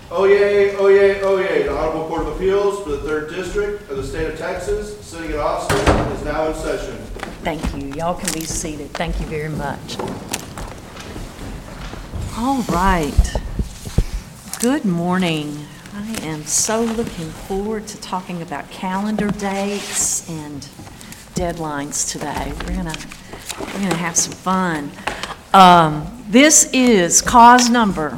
Oyez, oyez, oyez. The Honorable Court of Appeals for the 3rd District of the State of Texas, sitting in Austin, is now in session. Thank you. Y'all can be seated. Thank you very much. All right. Good morning. I am so looking forward to talking about calendar dates and deadlines today. We're gonna have some fun. This is cause number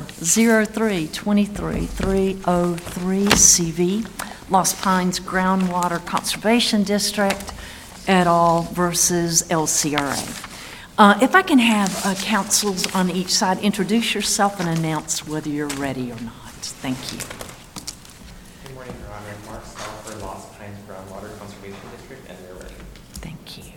0323303 Lost Pines Groundwater Conservation District et al. Versus LCRA. If I can have counsels on each side, introduce yourself and announce whether you're ready or not. Thank you. Good morning, Your Honor. Mark Stauffer, Lost Pines Groundwater Conservation District, and we're ready. Thank you.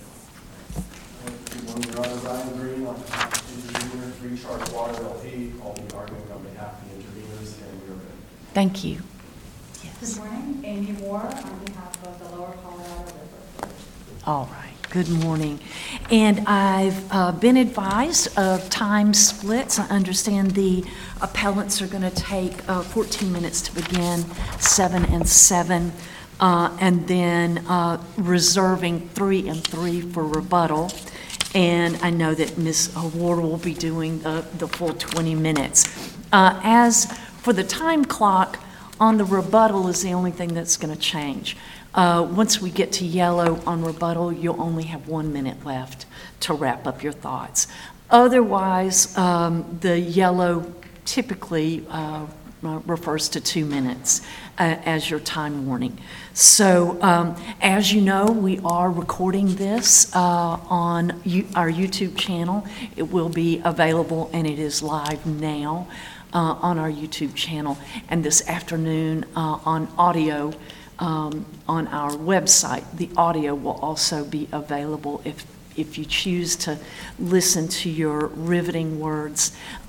Good morning, Your Honor. Ryan Green on behalf of Intervenors, Recharge Water LP. I'll be arguing on behalf of the intervenors, and we're ready. Thank you. Yes. Good morning, Amy Moore on behalf of the Lower Colorado River. All right. Good morning. And I've been advised of time splits. I understand the appellants are going to take 14 minutes to begin, 7 and 7, and then reserving 3 and 3 for rebuttal. And I know that Ms. Ward will be doing the full 20 minutes. As for the time clock, on the rebuttal is the only thing that's going to change. Once we get to yellow on rebuttal, you'll only have 1 minute left to wrap up your thoughts. Otherwise, the yellow typically refers to 2 minutes as your time warning. So as you know, we are recording this on our YouTube channel. It will be available, and it is live now on our YouTube channel. And this afternoon on audio, on our website, the audio will also be available if you choose to listen to your riveting words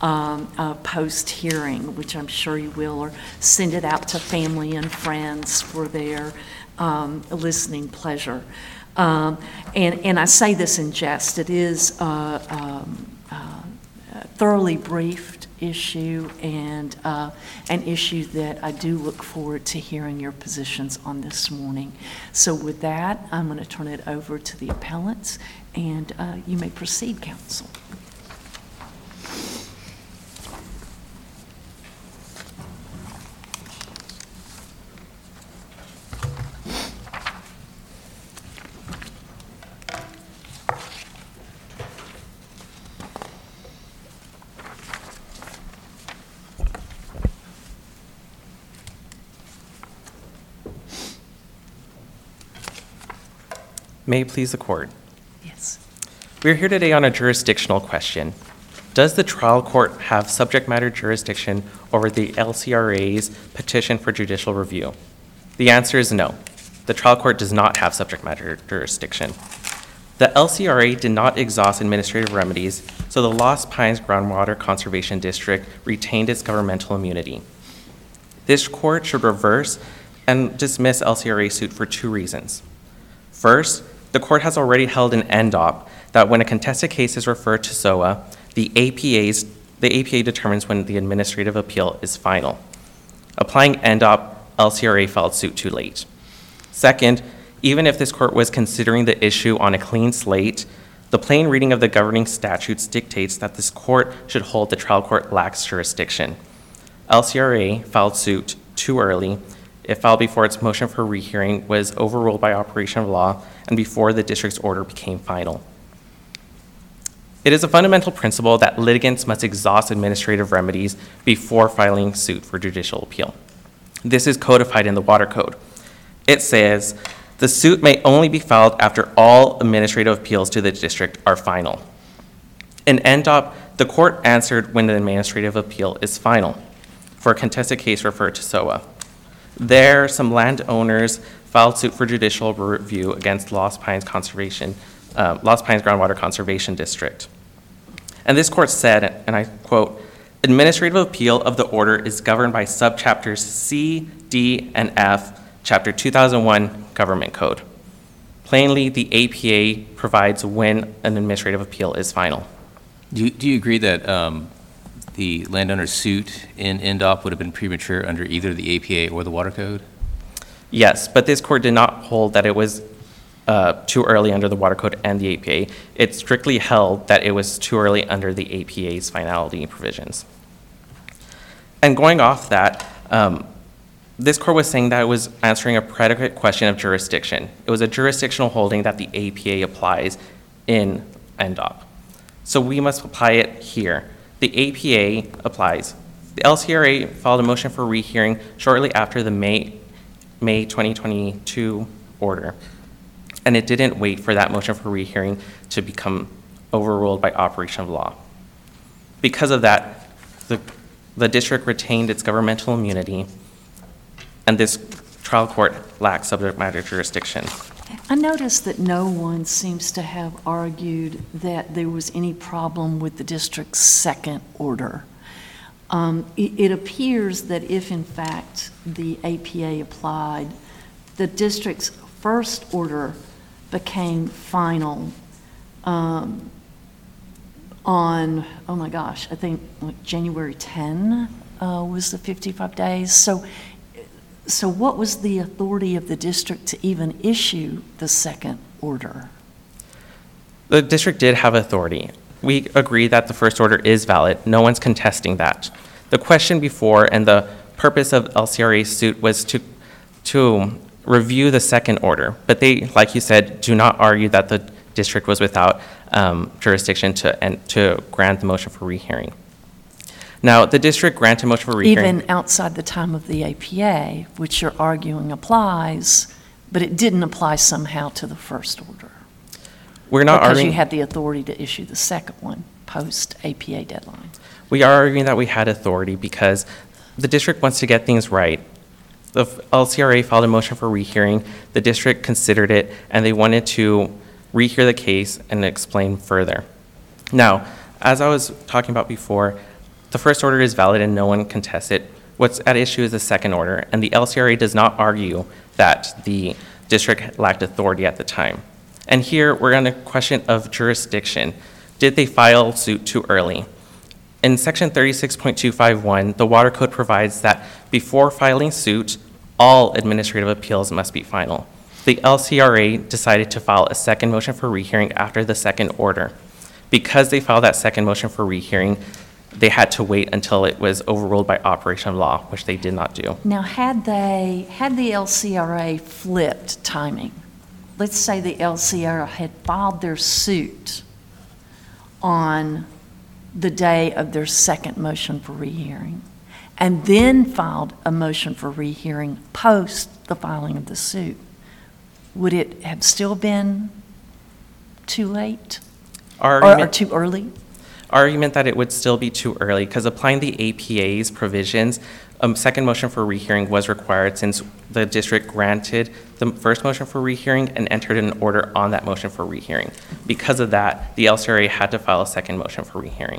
post-hearing, which I'm sure you will, or send it out to family and friends for their listening pleasure. And I say this in jest. It is a thoroughly briefed issue, and an issue that I do look forward to hearing your positions on this morning. So with that, I'm going to turn it over to the appellants, and you may proceed, counsel. May it please the court. Yes. We're here today on a jurisdictional question. Does the trial court have subject matter jurisdiction over the LCRA's petition for judicial review? The answer is no. The trial court does not have subject matter jurisdiction. The LCRA did not exhaust administrative remedies, so the Lost Pines Groundwater Conservation District retained its governmental immunity. This court should reverse and dismiss LCRA's suit for 2 reasons. First, the court has already held an NDOP that when a contested case is referred to SOA, the APA determines when the administrative appeal is final. Applying NDOP, LCRA filed suit too late. Second, even if this court was considering the issue on a clean slate, the plain reading of the governing statutes dictates that this court should hold the trial court lacks jurisdiction. LCRA filed suit too early. It filed before its motion for rehearing was overruled by operation of law and before the district's order became final. It is a fundamental principle that litigants must exhaust administrative remedies before filing suit for judicial appeal. This is codified in the Water Code. It says, the suit may only be filed after all administrative appeals to the district are final. In NDOP, the court answered when the administrative appeal is final for a contested case referred to SOA. There, some landowners filed suit for judicial review against Lost Pines Groundwater Conservation District. And this court said, and I quote, administrative appeal of the order is governed by subchapters C, D, and F, Chapter 2001 Government Code. Plainly, the APA provides when an administrative appeal is final. Do you agree that the landowner's suit in NDOP would have been premature under either the APA or the Water Code? Yes, but this court did not hold that it was too early under the Water Code and the APA. It strictly held that it was too early under the APA's finality provisions. And going off that, this court was saying that it was answering a predicate question of jurisdiction. It was a jurisdictional holding that the APA applies in NDOP. So we must apply it here. The APA applies. The LCRA filed a motion for rehearing shortly after the May 2022 order. And it didn't wait for that motion for rehearing to become overruled by operation of law. Because of that, the district retained its governmental immunity, and this trial court lacks subject matter jurisdiction. I noticed that no one seems to have argued that there was any problem with the district's second order. It appears that if, in fact, the APA applied, the district's first order became final on, oh my gosh, I think like January 10 was the 55 days. So what was the authority of the district to even issue the second order? The district did have authority. We agree that the first order is valid. No one's contesting that. The question before and the purpose of LCRA's suit was to review the second order, but they, like you said, do not argue that the district was without jurisdiction to grant the motion for rehearing. Now, the district granted motion for rehearing. Even outside the time of the APA, which you're arguing applies, but it didn't apply somehow to the first order. We're not because arguing. You had the authority to issue the second one post-APA deadline. We are arguing that we had authority because the district wants to get things right. The LCRA filed a motion for rehearing. The district considered it, and they wanted to rehear the case and explain further. Now, as I was talking about before, the first order is valid and no one contests it. What's at issue is the second order, and the LCRA does not argue that the district lacked authority at the time. And here we're on a question of jurisdiction. Did they file suit too early? In section 36.251, the Water Code provides that before filing suit, all administrative appeals must be final. The LCRA decided to file a second motion for rehearing after the second order. Because they filed that second motion for rehearing, they had to wait until it was overruled by operation of law, which they did not do. Now, had the LCRA flipped timing, let's say the LCRA had filed their suit on the day of their second motion for rehearing, and then filed a motion for rehearing post the filing of the suit, would it have still been too late or too early? Argument that it would still be too early because applying the APA's provisions, a second motion for rehearing was required since the district granted the first motion for rehearing and entered an order on that motion for rehearing. Because of that, the LCRA had to file a second motion for rehearing.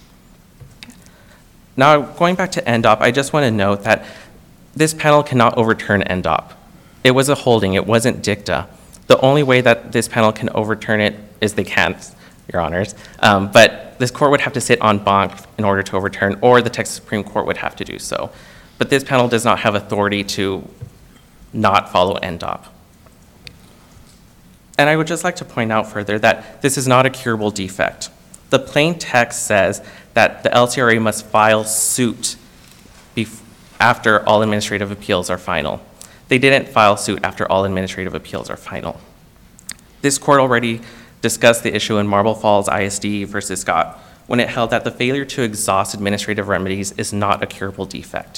Now, going back to NDOP, I just want to note that this panel cannot overturn NDOP. It was a holding, it wasn't dicta. The only way that this panel can overturn it is they can't, Your Honors. But this court would have to sit en banc in order to overturn, or the Texas Supreme Court would have to do so. But this panel does not have authority to not follow NDOP. And I would just like to point out further that this is not a curable defect. The plain text says that the LCRA must file suit after all administrative appeals are final. They didn't file suit after all administrative appeals are final. This court already discussed the issue in Marble Falls ISD versus Scott when it held that the failure to exhaust administrative remedies is not a curable defect.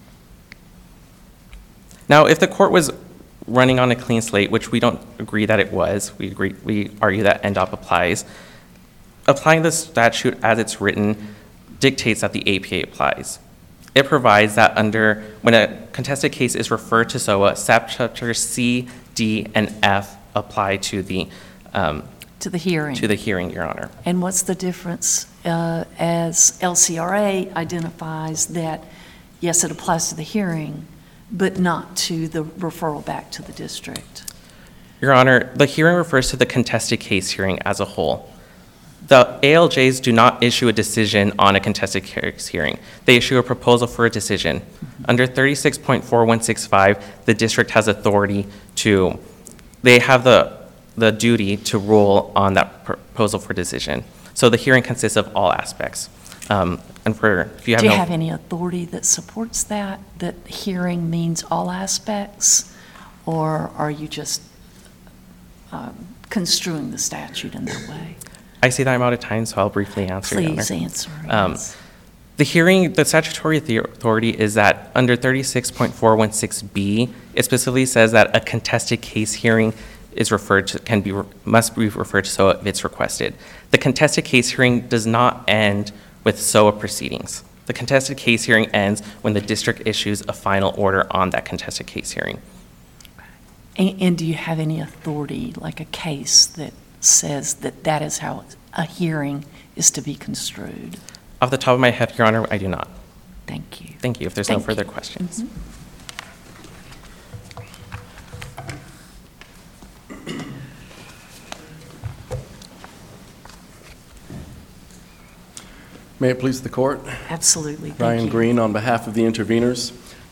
Now, if the court was running on a clean slate, which we don't agree that it was, we argue that NDOP applies, applying the statute as it's written dictates that the APA applies. It provides that when a contested case is referred to SOA, subchapters C, D, and F apply to the hearing. To the hearing, Your Honor. And what's the difference as LCRA identifies that, yes, it applies to the hearing, but not to the referral back to the district? Your Honor, the hearing refers to the contested case hearing as a whole. The ALJs do not issue a decision on a contested case hearing. They issue a proposal for a decision. Under 36.4165, the district has authority to, they have the duty to rule on that proposal for decision. So the hearing consists of all aspects. If you have Do you no, have any authority that supports that hearing means all aspects? Or are you just construing the statute in that way? I see that I'm out of time, so I'll briefly answer. Your Honor. Please answer. Yes. The hearing, the statutory authority is that under 36.416B, it specifically says that a contested case hearing is referred to, must be referred to SOA if it's requested. The contested case hearing does not end with SOA proceedings. The contested case hearing ends when the district issues a final order on that contested case hearing. And do you have any authority, like a case that says that is how a hearing is to be construed? Off the top of my head, Your Honor, I do not. Thank you. Thank you. If there's no Thank further you. questions. May it please the court? Absolutely. Thank Ryan you. Green on behalf of the interveners.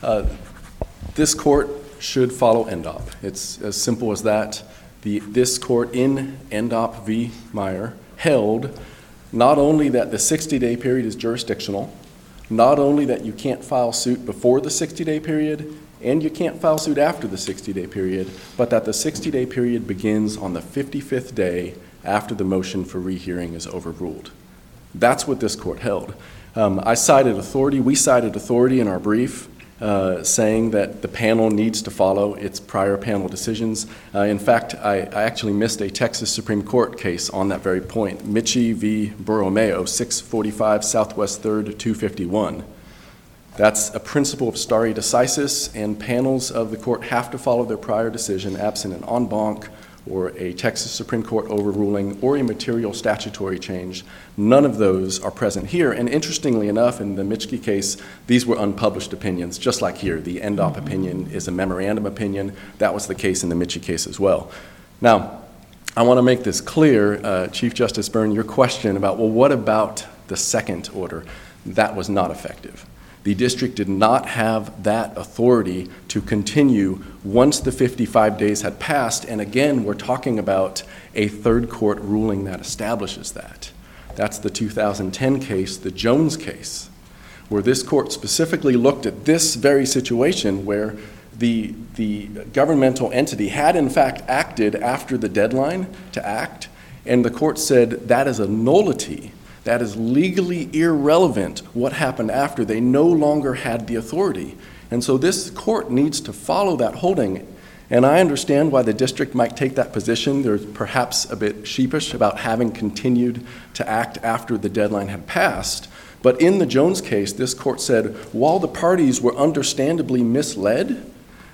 This court should follow NDOP. It's as simple as that. This court in NDOP v. Meyer held not only that the 60-day period is jurisdictional, not only that you can't file suit before the 60-day period, and you can't file suit after the 60-day period, but that the 60-day period begins on the 55th day after the motion for rehearing is overruled. That's what this court held. We cited authority in our brief saying that the panel needs to follow its prior panel decisions. In fact, I actually missed a Texas Supreme Court case on that very point, Michie v. Borromeo, 645 Southwest 3rd, 251. That's a principle of stare decisis, and panels of the court have to follow their prior decision absent an en banc or a Texas Supreme Court overruling or a material statutory change. None of those are present here. And interestingly enough, in the Michie case, these were unpublished opinions, just like here. The NDOP opinion is a memorandum opinion. That was the case in the Michie case as well. Now, I want to make this clear, Chief Justice Byrne, your question about, well, what about the second order? That was not effective. The district did not have that authority to continue once the 55 days had passed, and again, we're talking about a third court ruling that establishes that. That's the 2010 case, the Jones case, where this court specifically looked at this very situation where the governmental entity had in fact acted after the deadline to act, and the court said that is a nullity. That is legally irrelevant what happened after. They no longer had the authority. And so this court needs to follow that holding. And I understand why the district might take that position. They're perhaps a bit sheepish about having continued to act after the deadline had passed. But in the Jones case, this court said, while the parties were understandably misled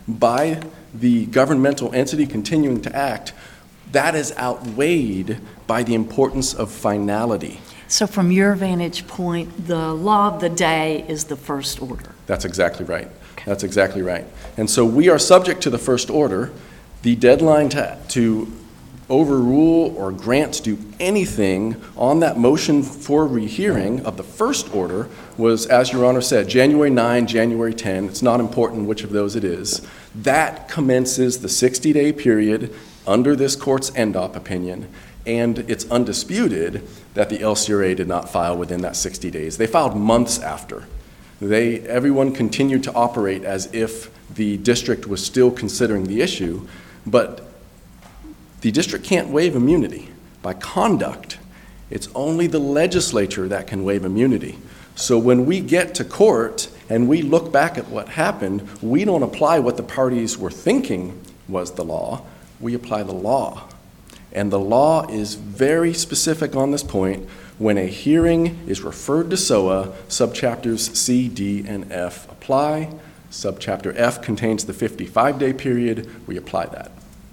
by the governmental entity continuing to act, that is outweighed by the importance of finality. So from your vantage point, the law of the day is the first order. That's exactly right. That's exactly right. And so we are subject to the first order. The deadline to overrule or grant to do anything on that motion for rehearing of the first order was, as Your Honor said, January 9, January 10. It's not important which of those it is. That commences the 60-day period under this court's NDOP opinion. And it's undisputed that the LCRA did not file within that 60 days. They filed months after. Everyone continued to operate as if the district was still considering the issue, but the district can't waive immunity. By conduct, it's only the legislature that can waive immunity. So when we get to court and we look back at what happened, we don't apply what the parties were thinking was the law. We apply the law. And the law is very specific on this point. When a hearing is referred to SOA, subchapters C, D, and F apply. Subchapter F contains the 55-day period. We apply that.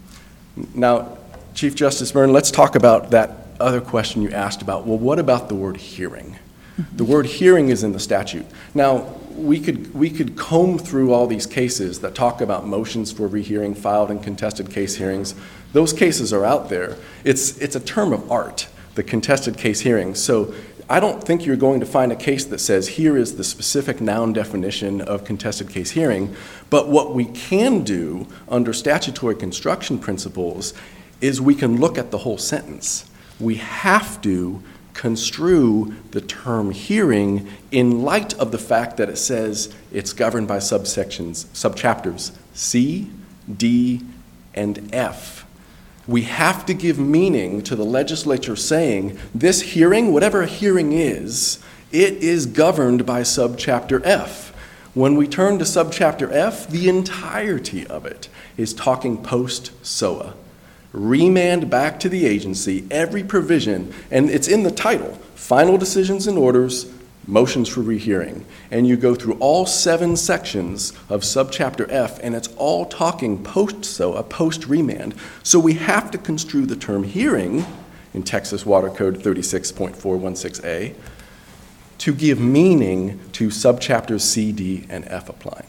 Now, Chief Justice Byrne, let's talk about that other question you asked about. Well, what about the word hearing? The word hearing is in the statute. Now, we could comb through all these cases that talk about motions for rehearing filed in contested case hearings. Those cases are out there. It's a term of art. the contested case hearing. So I don't think you're going to find a case that says here is the specific noun definition of contested case hearing, but what we can do under statutory construction principles is we can look at the whole sentence. We have to construe the term hearing in light of the fact that it says it's governed by subchapters C, D, and F. We have to give meaning to the legislature saying this hearing, whatever a hearing is, it is governed by subchapter F. When we turn to subchapter F, the entirety of it is talking post-SOA. Remand back to the agency, every provision, and it's in the title, final decisions and orders, motions for rehearing. And you go through all 7 sections of subchapter F, and it's all talking post-SOA, post-remand. So we have to construe the term hearing in Texas Water Code 36.416A to give meaning to subchapters C, D, and F applying.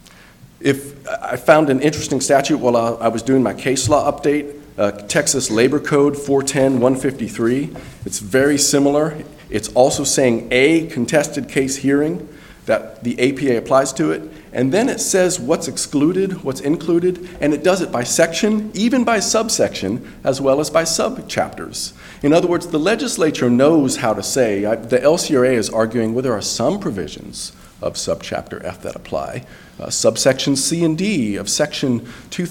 If I found an interesting statute while I was doing my case law update, Texas Labor Code 410-153. It's very similar. It's also saying a contested case hearing, that the APA applies to it, and then it says what's excluded, what's included, and it does it by section, even by subsection, as well as by subchapters. In other words, the legislature knows how to say, the LCRA is arguing well, there are some provisions of subchapter F that apply. Subsection C and D of section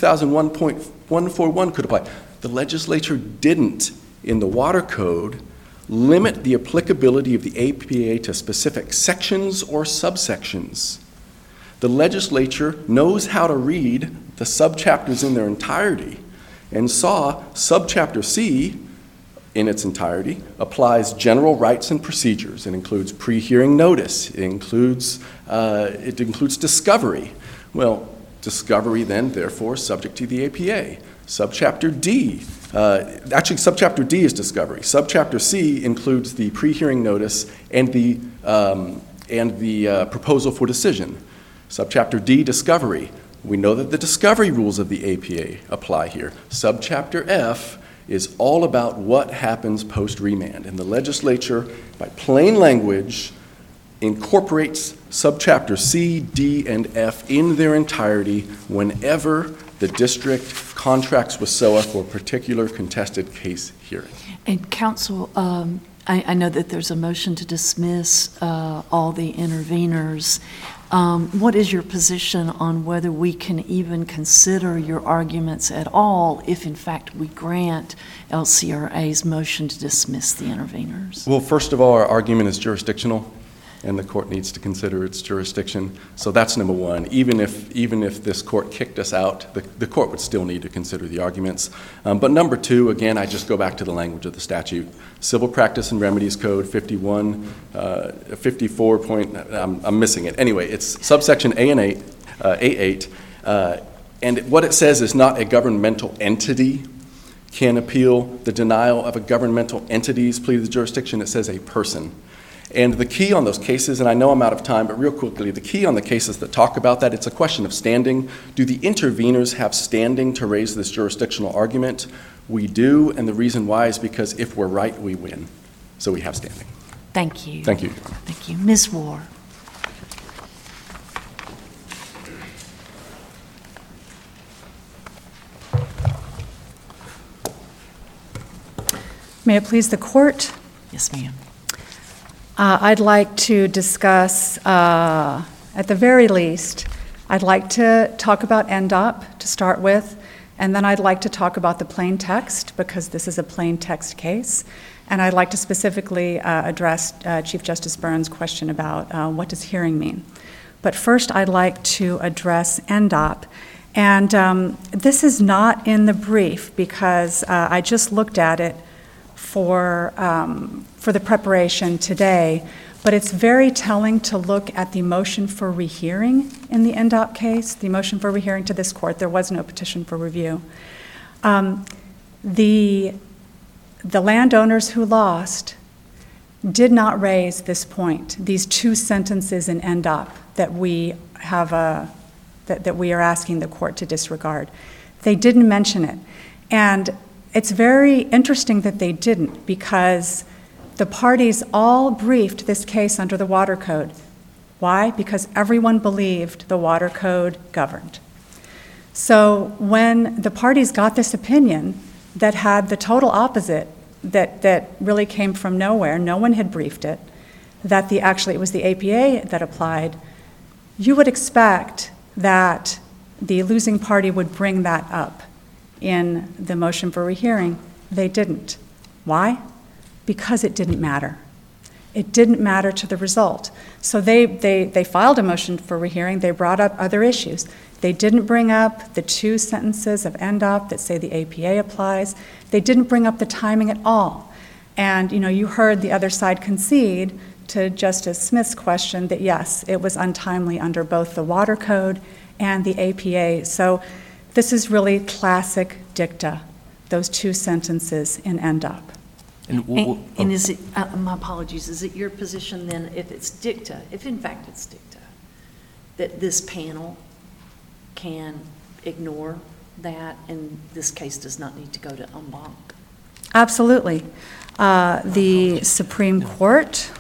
2001.141 could apply. The legislature didn't, in the Water Code, limit the applicability of the APA to specific sections or subsections. The legislature knows how to read the subchapters in their entirety and saw subchapter C in its entirety applies general rights and procedures. It includes pre-hearing notice. It includes discovery. Well, discovery then, therefore, subject to the APA. Subchapter D, subchapter D is discovery. Subchapter C includes the pre-hearing notice and the proposal for decision. Subchapter D, discovery. We know that the discovery rules of the APA apply here. Subchapter F is all about what happens post-remand. And the legislature, by plain language, incorporates subchapter C, D, and F in their entirety whenever the district contracts with SOA for a particular contested case hearing. And counsel, I know that there's a motion to dismiss all the interveners. What is your position on whether we can even consider your arguments at all if, in fact, we grant LCRA's motion to dismiss the interveners? Well, first of all, our argument is jurisdictional, and the court needs to consider its jurisdiction. So that's number one. Even if this court kicked us out, the court would still need to consider the arguments. But number two, again, I just go back to the language of the statute. Civil Practice and Remedies Code 54 point, I'm missing it. Anyway, it's subsection A and A8. And what it says is not a governmental entity can appeal the denial of a governmental entity's plea to the jurisdiction. It says a person. And the key on those cases, and I know I'm out of time, but real quickly, the key on the cases that talk about that, it's a question of standing. Do the interveners have standing to raise this jurisdictional argument? We do, and the reason why is because if we're right, we win. So we have standing. Thank you. Thank you. Thank you. Ms. Warr. May it please the court? Yes, ma'am. I'd like to discuss, at the very least, I'd like to talk about NDOP to start with, and then I'd like to talk about the plain text, because this is a plain text case, and I'd like to specifically address Chief Justice Burns' question about what does hearing mean. But first, I'd like to address NDOP, and this is not in the brief, because I just looked at it for the preparation today, but it's very telling to look at the motion for rehearing in the NDOP case, the motion for rehearing to this court. There was no petition for review. The landowners who lost did not raise this point, these two sentences in NDOP that we have that we are asking the court to disregard. They didn't mention it. And it's very interesting that they didn't, because the parties all briefed this case under the Water Code. Why? Because everyone believed the Water Code governed. So when the parties got this opinion that had the total opposite, that really came from nowhere, no one had briefed it, that actually it was the APA that applied, you would expect that the losing party would bring that up in the motion for rehearing. They didn't. Why? Because it didn't matter. It didn't matter to the result. So they filed a motion for rehearing. They brought up other issues. They didn't bring up the 2 sentences of NDOP that say the APA applies. They didn't bring up the timing at all. And you heard the other side concede to Justice Smith's question that yes, it was untimely under both the Water Code and the APA. So this is really classic dicta, those 2 sentences in NDOP. And is it, my apologies, is it your position then, if it's dicta, if in fact it's dicta, that this panel can ignore that and this case does not need to go to en banc? Absolutely. The Supreme Court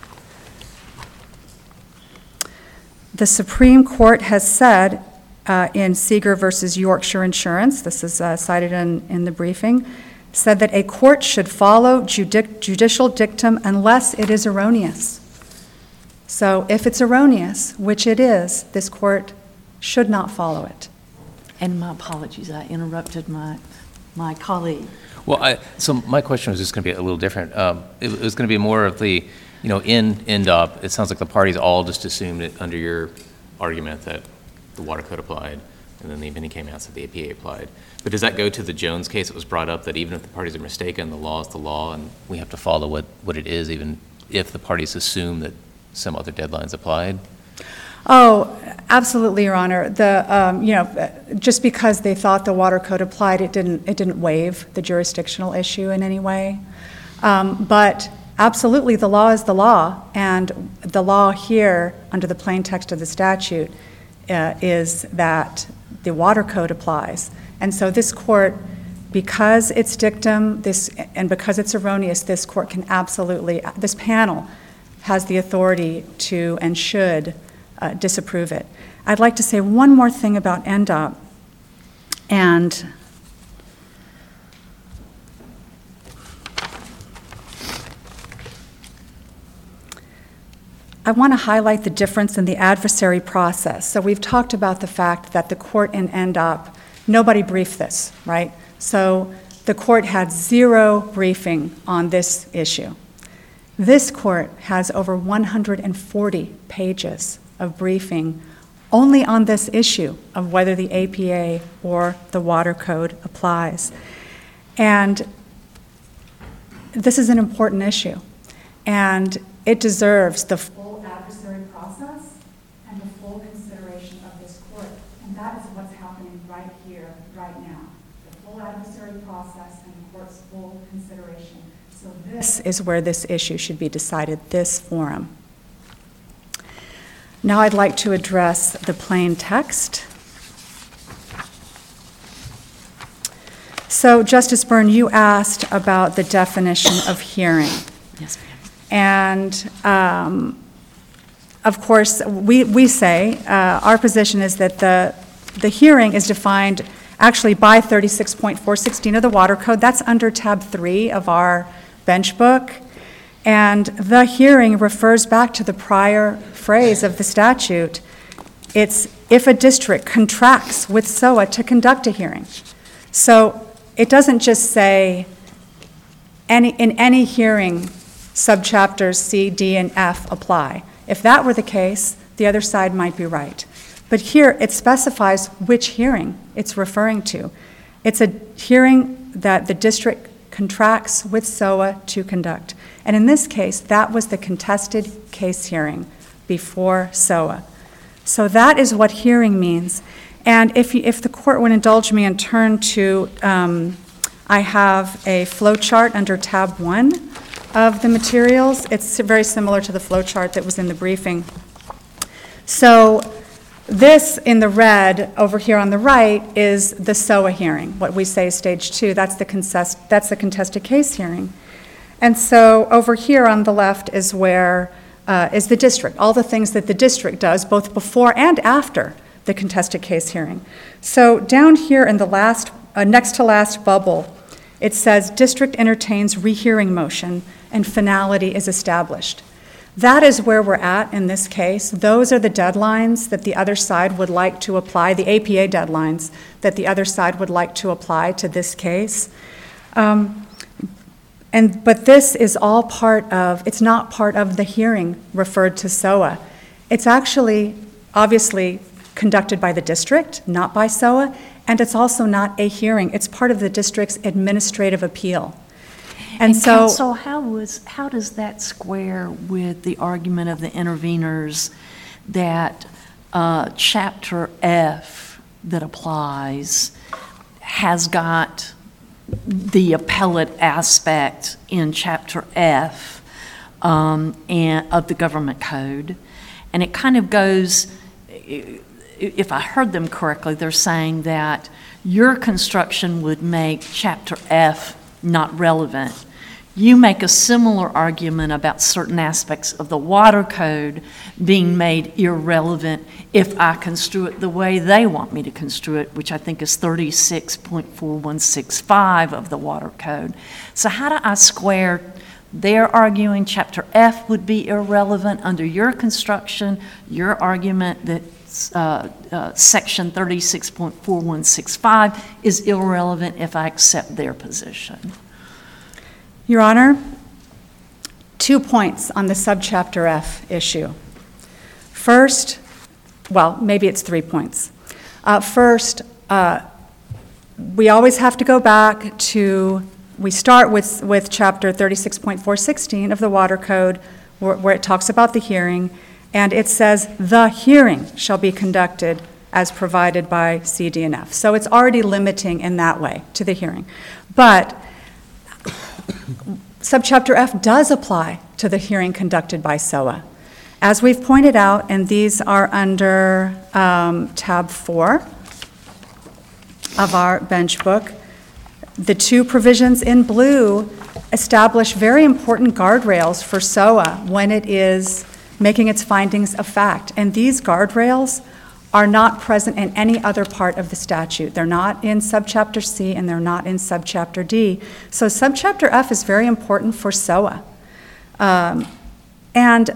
has said in Seeger versus Yorkshire Insurance, this is cited in the briefing, said that a court should follow judicial dictum unless it is erroneous. So if it's erroneous, which it is, this court should not follow it. And my apologies, I interrupted my colleague. Well, so my question was just going to be a little different. It was going to be more of the, in NDOP, it sounds like the parties all just assumed it under your argument that the Water Code applied, and then the opinion came out and said the APA applied. But does that go to the Jones case that was brought up, that even if the parties are mistaken, the law is the law, and we have to follow what it is, even if the parties assume that some other deadlines applied? Oh, absolutely, Your Honor. Just because they thought the Water Code applied, it didn't waive the jurisdictional issue in any way. But absolutely, the law is the law, and the law here, under the plain text of the statute, is that the Water Code applies. And so this court, because it's dictum, and because it's erroneous, this court can absolutely, this panel has the authority to and should disapprove it. I'd like to say one more thing about NDOP, and I want to highlight the difference in the adversary process. So we've talked about the fact that the court in NDOP, nobody briefed this, right? So the court had 0 briefing on this issue. This court has over 140 pages of briefing only on this issue of whether the APA or the Water Code applies. And this is an important issue, and it deserves the full adversary process and the full consideration of this court. And that is what's happening right here, right now. The full adversary process and the court's full consideration. So this is where this issue should be decided, this forum. Now I'd like to address the plain text. So, Justice Byrne, you asked about the definition of hearing. Yes, ma'am. And, of course, we say, our position is that the hearing is defined actually by 36.416 of the Water Code. That's under tab 3 of our bench book. And the hearing refers back to the prior phrase of the statute. It's if a district contracts with SOA to conduct a hearing. So it doesn't just say in any hearing, subchapters C, D, and F apply. If that were the case, the other side might be right. But here it specifies which hearing it's referring to. It's a hearing that the district contracts with SOA to conduct. And in this case, that was the contested case hearing before SOA. So that is what hearing means. And if the court would indulge me and turn to, I have a flow chart under tab 1 of the materials. It's very similar to the flow chart that was in the briefing. So This in the red over here on the right is the SOA hearing, what we say is stage 2. That's the contested case hearing. And so over here on the left is where is the district, all the things that the district does both before and after the contested case hearing. So down here in the last, next to last bubble, it says district entertains rehearing motion and finality is established. That is where we're at in this case. Those are the deadlines that the other side would like to apply, the APA deadlines that the other side would like to apply to this case. But this is all part of, it's not part of the hearing referred to SOA. It's actually obviously conducted by the district, not by SOA, and it's also not a hearing. It's part of the district's administrative appeal. And so, counsel, how does that square with the argument of the interveners that Chapter F that applies has got the appellate aspect in Chapter F and of the government code? And it kind of goes, if I heard them correctly, they're saying that your construction would make Chapter F not relevant. You make a similar argument about certain aspects of the water code being made irrelevant if I construe it the way they want me to construe it, which I think is 36.4165 of the water code. So how do I square their arguing Chapter F would be irrelevant under your construction, your argument that Section 36.4165 is irrelevant if I accept their position? Your Honor, 2 points on the subchapter F issue. First, well, maybe it's 3 points. First, we always have to go back to, we start with Chapter 36.416 of the Water Code, where it talks about the hearing, and it says, the hearing shall be conducted as provided by C, D, and F. So it's already limiting in that way to the hearing. But subchapter F does apply to the hearing conducted by SOA. As we've pointed out, and these are under tab 4 of our bench book, the 2 provisions in blue establish very important guardrails for SOA when it is making its findings of fact. And these guardrails are not present in any other part of the statute. They're not in subchapter C and they're not in subchapter D. So subchapter F is very important for SOA. And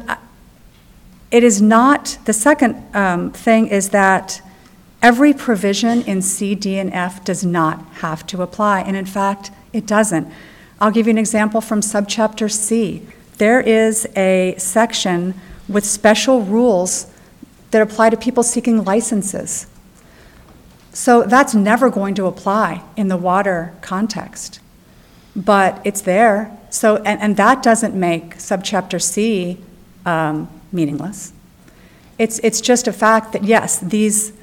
it is not, the second thing is that every provision in C, D, and F does not have to apply. And in fact, it doesn't. I'll give you an example from subchapter C. There is a section with special rules that apply to people seeking licenses. So that's never going to apply in the water context, but it's there. So, and that doesn't make subchapter C meaningless. It's just a fact that yes, these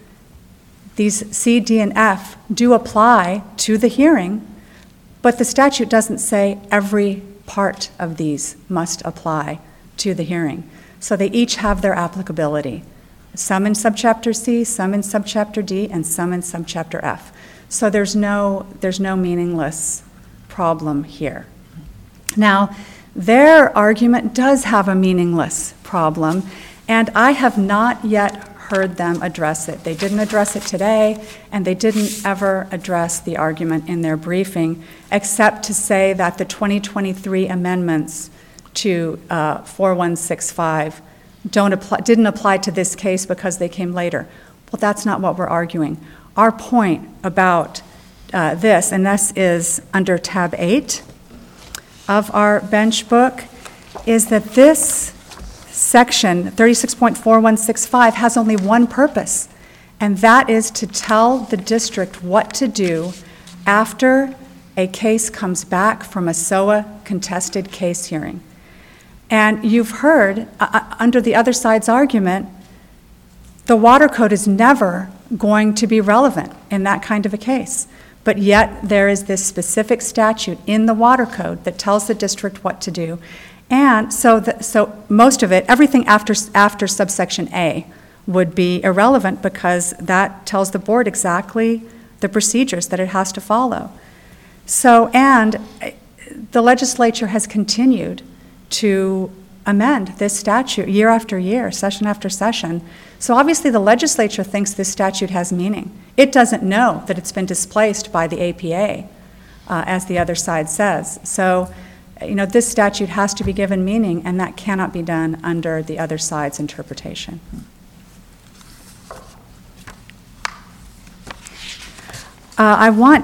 C, D, and F do apply to the hearing, but the statute doesn't say every part of these must apply to the hearing. So they each have their applicability. Some in subchapter C, some in subchapter D, and some in subchapter F. So there's no meaningless problem here. Now, their argument does have a meaningless problem, and I have not yet heard them address it. They didn't address it today, and they didn't ever address the argument in their briefing, except to say that the 2023 amendments to 4165 didn't apply to this case because they came later. Well, that's not what we're arguing. Our point about this, and this is under tab 8 of our bench book, is that this section, 36.4165, has only one purpose, and that is to tell the district what to do after a case comes back from a SOA contested case hearing. And you've heard, under the other side's argument, the water code is never going to be relevant in that kind of a case. But yet there is this specific statute in the water code that tells the district what to do. And so most of it, everything after subsection A, would be irrelevant because that tells the board exactly the procedures that it has to follow. So, and the legislature has continued to amend this statute year after year, session after session. So obviously the legislature thinks this statute has meaning. It doesn't know that it's been displaced by the APA, as the other side says. So, this statute has to be given meaning, and that cannot be done under the other side's interpretation. I want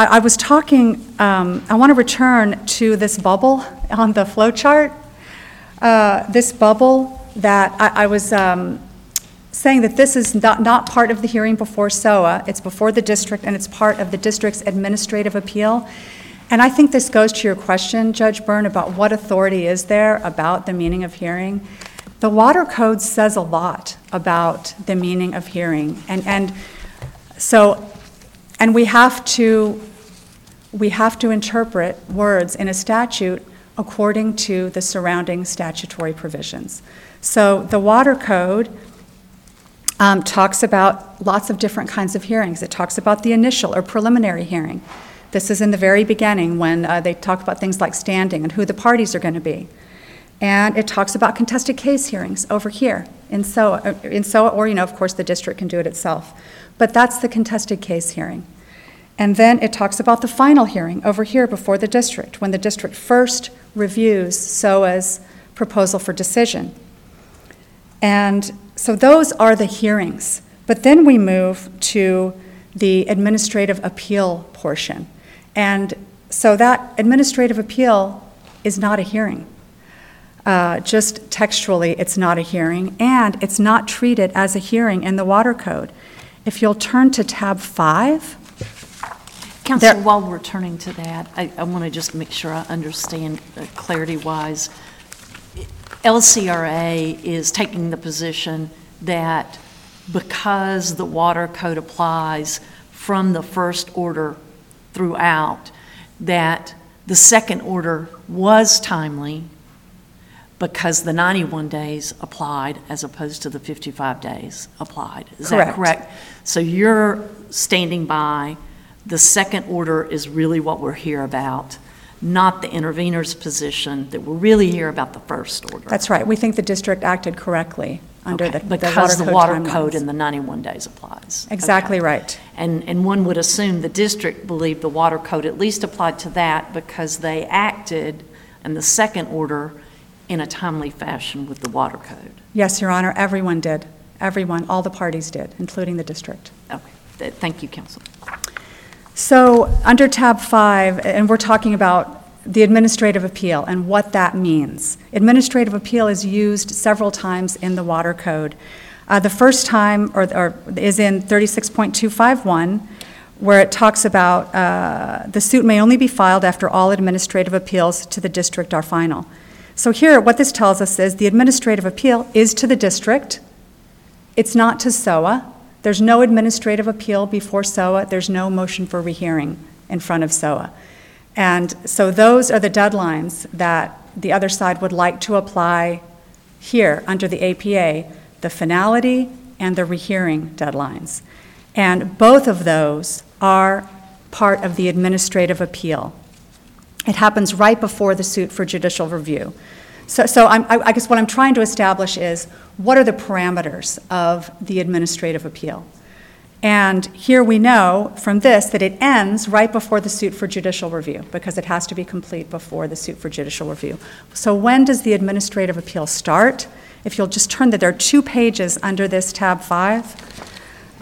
to return to this bubble on the flow chart. This bubble that I was saying that this is not part of the hearing before SOA. It's before the district, and it's part of the district's administrative appeal. And I think this goes to your question, Judge Byrne, about what authority is there about the meaning of hearing. The Water Code says a lot about the meaning of hearing. And we have to interpret words in a statute according to the surrounding statutory provisions. So the Water Code talks about lots of different kinds of hearings. It talks about the initial or preliminary hearing. This is in the very beginning when they talk about things like standing and who the parties are going to be. And it talks about contested case hearings over here in SOA, or, of course, the district can do it itself. But that's the contested case hearing. And then it talks about the final hearing over here before the district, when the district first reviews SOA's proposal for decision. And so those are the hearings. But then we move to the administrative appeal portion. And so that administrative appeal is not a hearing. Just textually, it's not a hearing, and it's not treated as a hearing in the Water Code. If you'll turn to tab 5. Counselor, while we're turning to that, I want to just make sure I understand clarity-wise. LCRA is taking the position that because the Water Code applies from the first order throughout, that the second order was timely because the 91 days applied as opposed to the 55 days applied. Is that correct? So you're standing by the second order is really what we're here about, not the intervener's position that we're really here about the first order. That's right. We think the district acted correctly under the because the Water Water Code in the 91 days applies. Exactly Okay. right. And one would assume the district believed the Water Code at least applied to that because they acted in the second order in a timely fashion with the Water Code. Yes, Your Honor, everyone did. Everyone, all the parties did, including the district. Okay. Thank you, Counsel. So under tab 5, and we're talking about the administrative appeal and what that means. Administrative appeal is used several times in the Water Code. The first time is in 36.251, where it talks about the suit may only be filed after all administrative appeals to the district are final. So here, what this tells us is the administrative appeal is to the district. It's not to SOA. There's no administrative appeal before SOA. There's no motion for rehearing in front of SOA. And so those are the deadlines that the other side would like to apply here under the APA, the finality and the rehearing deadlines. And both of those are part of the administrative appeal. It happens right before the suit for judicial review. So I guess what I'm trying to establish is what are the parameters of the administrative appeal? And here we know from this that it ends right before the suit for judicial review because it has to be complete before the suit for judicial review. So when does the administrative appeal start? If you'll just turn there are 2 pages under this tab 5.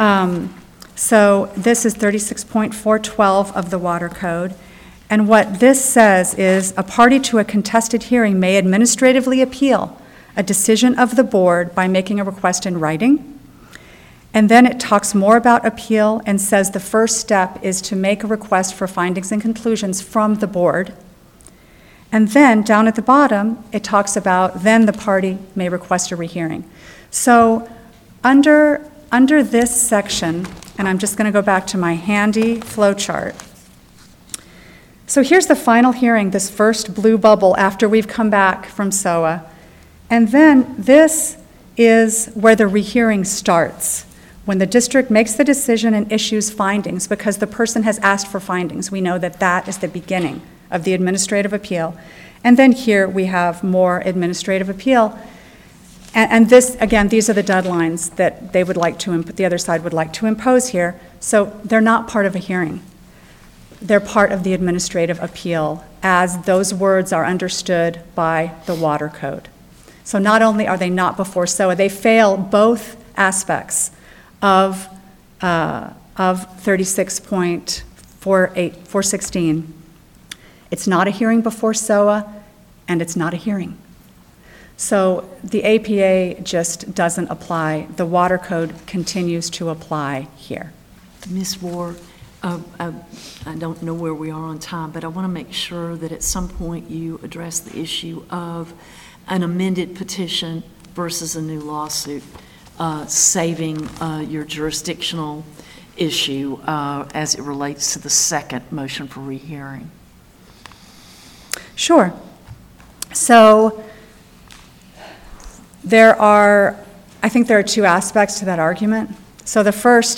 So this is 36.412 of the Water Code. And what this says is a party to a contested hearing may administratively appeal a decision of the board by making a request in writing. And then it talks more about appeal and says the first step is to make a request for findings and conclusions from the board. And then down at the bottom, it talks about then the party may request a rehearing. So under this section, and I'm just going to go back to my handy flow chart. So here's the final hearing, this first blue bubble after we've come back from SOA. And then this is where the rehearing starts. When the district makes the decision and issues findings, because the person has asked for findings, we know that that is the beginning of the administrative appeal. And then here we have more administrative appeal. And this, again, these are the deadlines that they would like to, the other side would like to impose here. So they're not part of a hearing. They're part of the administrative appeal as those words are understood by the water code. So not only are they not before SOA, they fail both aspects of 36.416. It's not a hearing before SOA, and it's not a hearing. So the APA just doesn't apply. The water code continues to apply here. Ms. Ward, I don't know where we are on time, but I want to make sure that at some point you address the issue of an amended petition versus a new lawsuit, saving your jurisdictional issue as it relates to the second motion for rehearing. Sure. So I think there are two aspects to that argument. So the first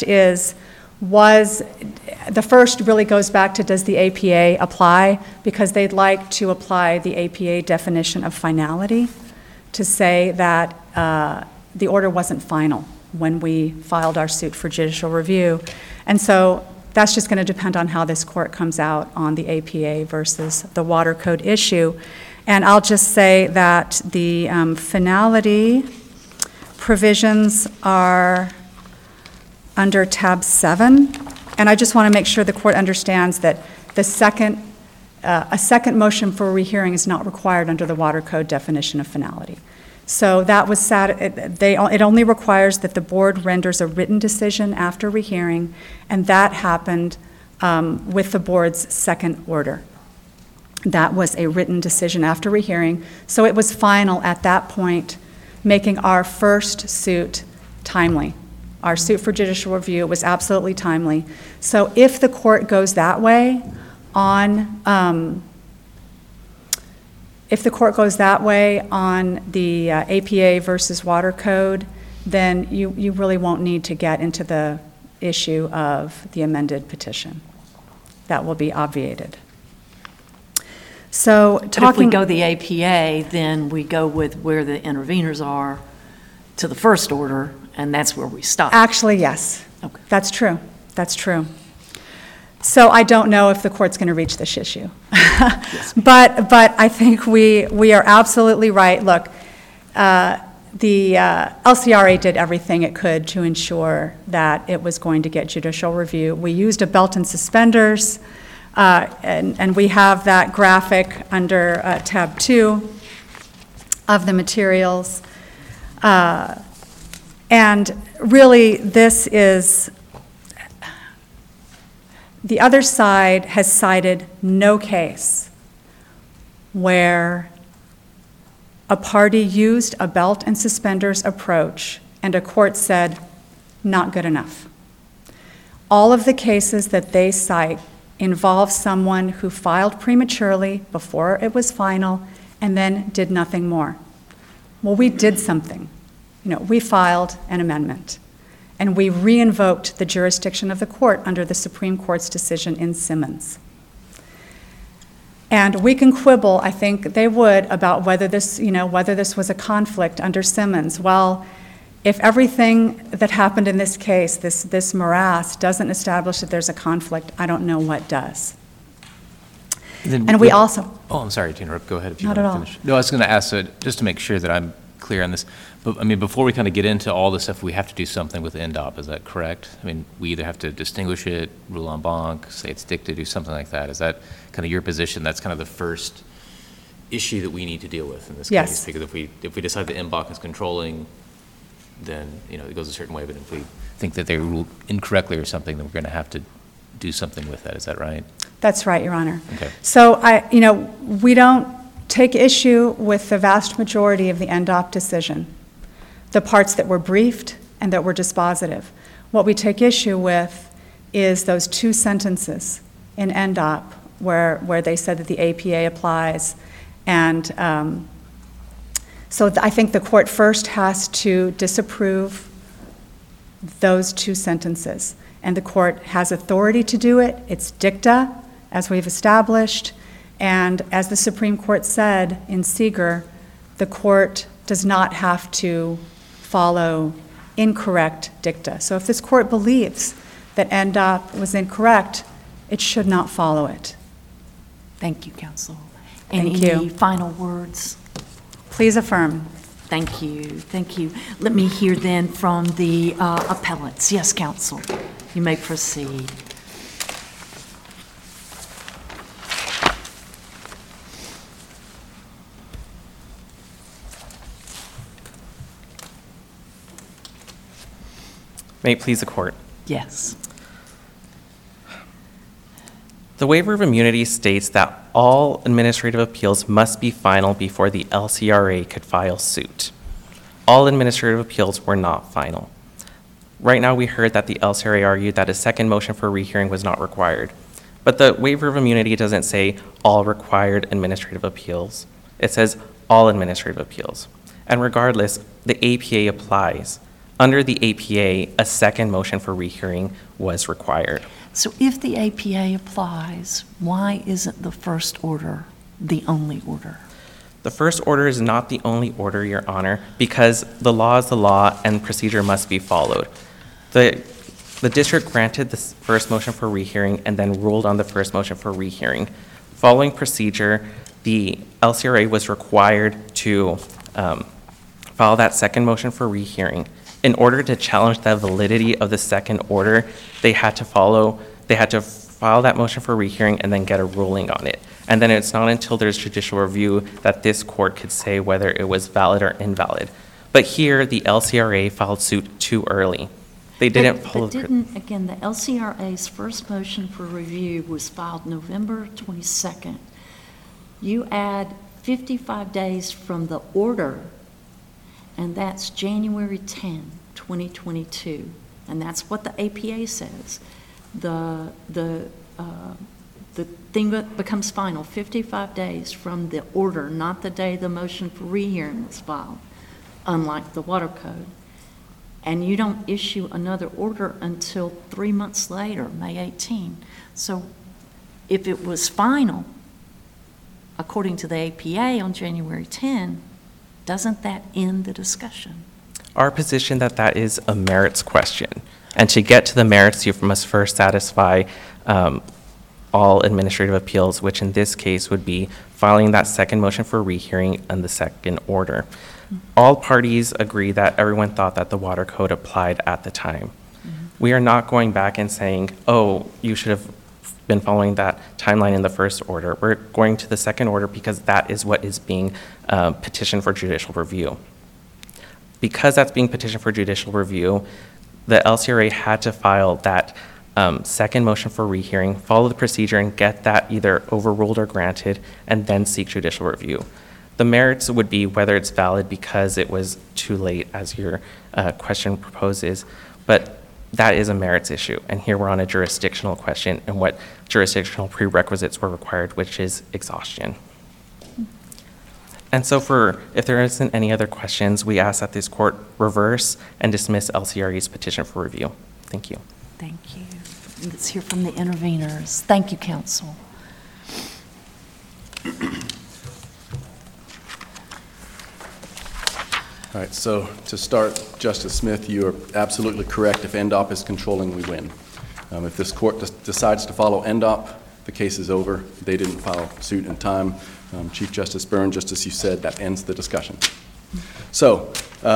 really goes back to, does the APA apply? Because they'd like to apply the APA definition of finality to say that the order wasn't final when we filed our suit for judicial review. And so that's just going to depend on how this court comes out on the APA versus the water code issue. And I'll just say that the finality provisions are under tab 7. And I just want to make sure the court understands that a second motion for rehearing is not required under the water code definition of finality. So that was it only requires that the board renders a written decision after rehearing, and that happened with the board's second order. That was a written decision after rehearing, so it was final at that point, making our first suit timely. Our suit for judicial review was absolutely timely. So if the court goes that way on the APA versus water code, then you really won't need to get into the issue of the amended petition. That will be obviated. So But if we go the APA, then we go with where the interveners are to the first order, and that's where we stop. Actually, yes. Okay. That's true. That's true. So I don't know if the court's going to reach this issue. But I think we are absolutely right. Look, the LCRA did everything it could to ensure that it was going to get judicial review. We used a belt and suspenders, and we have that graphic under tab 2 of the materials. And really, this is, the other side has cited no case where a party used a belt and suspenders approach and a court said, not good enough. All of the cases that they cite involve someone who filed prematurely before it was final and then did nothing more. Well, we did something. We filed an amendment, and we re-invoked the jurisdiction of the court under the Supreme Court's decision in Simmons. And we can quibble, I think they would, about whether this was a conflict under Simmons. Well, if everything that happened in this case, this morass, doesn't establish that there's a conflict, I don't know what does. And we also... Oh, I'm sorry to interrupt. Go ahead if you Not want at to all. finish. No, I was going to ask, just to make sure that I'm clear on this, but I mean, before we kind of get into all this stuff, we have to do something with NDOP, is that correct? I mean, we either have to distinguish it, rule en banc, say it's dicta, do something like that. Is that kind of your position? That's kind of the first issue that we need to deal with in this Yes. case? Because if we decide that NBOC is controlling, then, it goes a certain way, but if we think that they ruled incorrectly or something, then we're going to have to do something with that. Is that right? That's right, Your Honor. Okay. So we don't take issue with the vast majority of the NDOP decision, the parts that were briefed and that were dispositive. What we take issue with is those two sentences in NDOP where they said that the APA applies and So I think the court first has to disapprove those two sentences. And the court has authority to do it. It's dicta, as we've established. And as the Supreme Court said in Seeger, the court does not have to follow incorrect dicta. So if this court believes that NDOP was incorrect, it should not follow it. Thank you, counsel. Thank And you. any final words? Please affirm. Thank you, thank you. Let me hear then from the appellants. Yes, counsel, you may proceed. May it please the court. Yes. The waiver of immunity states that all administrative appeals must be final before the LCRA could file suit. All administrative appeals were not final. Right now, we heard that the LCRA argued that a second motion for rehearing was not required. But the waiver of immunity doesn't say all required administrative appeals. It says all administrative appeals. And regardless, the APA applies. Under the APA, a second motion for rehearing was required. So if the APA applies, why isn't the first order the only order? The first order is not the only order, Your Honor, because the law is the law and procedure must be followed. The district granted the first motion for rehearing and then ruled on the first motion for rehearing. Following procedure, the LCRA was required to file that second motion for rehearing. In order to challenge the validity of the second order, they had to file that motion for rehearing and then get a ruling on it. And then it's not until there's judicial review that this court could say whether it was valid or invalid. But here, the LCRA filed suit too early. They didn't follow. But didn't, again, the LCRA's first motion for review was filed November 22nd. You add 55 days from the order, and that's January 10, 2022. And that's what the APA says. The thing that becomes final 55 days from the order, not the day the motion for rehearing was filed, unlike the water code. And you don't issue another order until 3 months later, May 18. So if it was final, according to the APA on January 10, doesn't that end the discussion? Our position that is a merits question. And to get to the merits, you must first satisfy all administrative appeals, which in this case would be filing that second motion for rehearing and the second order. All parties agree that everyone thought that the water code applied at the time. We are not going back and saying, oh, you should have been following that timeline in the first order. We're going to the second order because that is what is being petitioned for judicial review. Because that's being petitioned for judicial review, the LCRA had to file that second motion for rehearing, follow the procedure, and get that either overruled or granted, and then seek judicial review. The merits would be whether it's valid because it was too late, as your question proposes, but that is a merits issue. And here we're on a jurisdictional question and what jurisdictional prerequisites were required, which is exhaustion. And so if there isn't any other questions, we ask that this court reverse and dismiss LCRA's petition for review. Thank you. Thank you. Let's hear from the interveners. Thank you, counsel. All right, so to start, Justice Smith, you are absolutely correct. If NDOP is controlling, we win. If this court decides to follow NDOP, the case is over. They didn't file suit in time. Chief Justice Byrne, just as you said, that ends the discussion. So,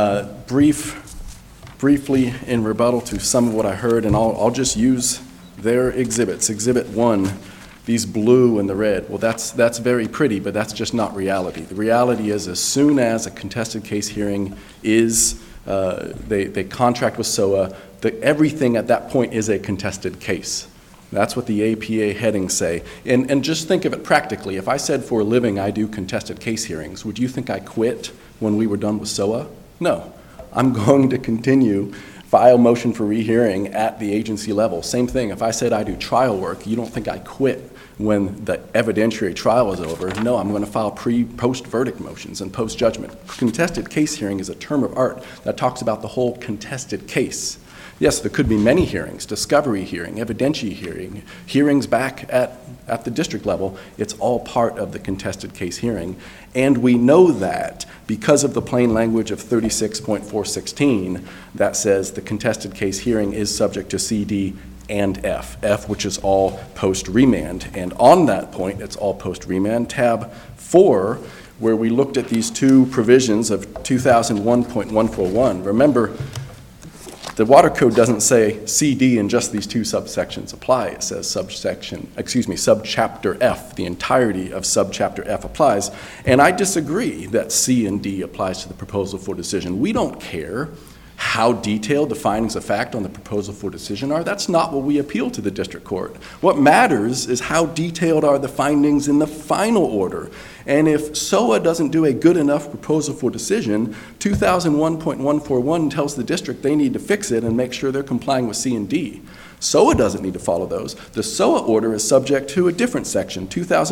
briefly in rebuttal to some of what I heard, and I'll just use their exhibits. Exhibit 1, these blue and the red. Well, that's very pretty, but that's just not reality. The reality is, as soon as a contested case hearing is, they contract with SOA, everything at that point is a contested case. That's what the APA headings say. And just think of it practically. If I said for a living I do contested case hearings, would you think I quit when we were done with SOA? No. I'm going to continue file motion for rehearing at the agency level. Same thing, if I said I do trial work, you don't think I quit when the evidentiary trial is over. No, I'm going to file post-verdict motions and post-judgment. Contested case hearing is a term of art that talks about the whole contested case. Yes, there could be many hearings, discovery hearing, evidentiary hearing, hearings back at the district level. It's all part of the contested case hearing. And we know that because of the plain language of 36.416 that says the contested case hearing is subject to C, D, and F, which is all post-remand. And on that point, it's all post-remand. Tab 4, where we looked at these two provisions of 2001.141. Remember, the Water Code doesn't say C, D, and just these two subsections apply. It says subchapter F. The entirety of subchapter F applies. And I disagree that C and D applies to the proposal for decision. We don't care how detailed the findings of fact on the proposal for decision are. That's not what we appeal to the district court. What matters is how detailed are the findings in the final order. And if SOA doesn't do a good enough proposal for decision, 2001.141 tells the district they need to fix it and make sure they're complying with C and D. SOA doesn't need to follow those. The SOA order is subject to a different section,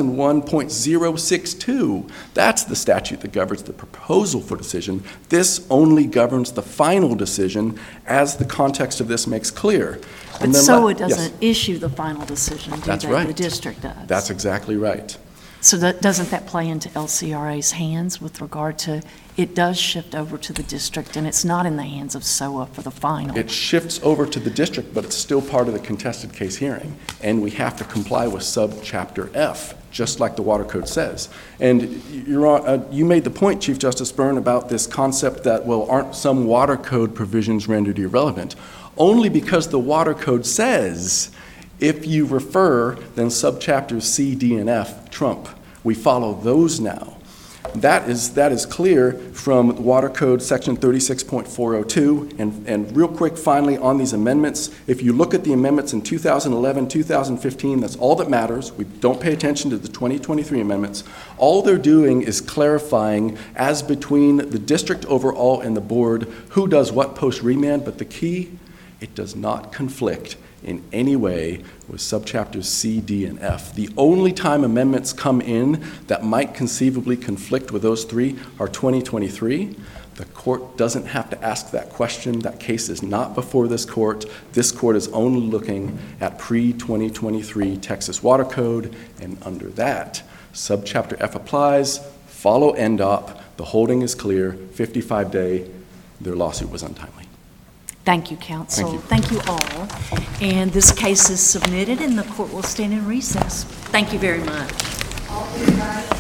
2001.062. That's the statute that governs the proposal for decision. This only governs the final decision, as the context of this makes clear. But SOA doesn't issue the final decision, do That's they? right. The district does. That's exactly right. So doesn't that play into LCRA's hands with regard to, it does shift over to the district, and it's not in the hands of SOA for the final? It shifts over to the district, but it's still part of the contested case hearing, and we have to comply with subchapter F, just like the Water Code says. And you made the point, Chief Justice Byrne, about this concept that, well, aren't some Water Code provisions rendered irrelevant? Only because the Water Code says, if you refer, then subchapters C, D, and F trump. We follow those now. That is clear from Water Code section 36.402. And real quick, finally, on these amendments, if you look at the amendments in 2011, 2015, that's all that matters. We don't pay attention to the 2023 amendments. All they're doing is clarifying, as between the district overall and the board, who does what post-remand, but the key, it does not conflict in any way with subchapters C, D, and F. The only time amendments come in that might conceivably conflict with those three are 2023. The court doesn't have to ask that question. That case is not before this court. This court is only looking at pre-2023 Texas Water Code, and under that, subchapter F applies, follow NDOP, the holding is clear, 55-day, their lawsuit was untimely. Thank you, counsel. Thank you all. And this case is submitted, and the court will stand in recess. Thank you very much.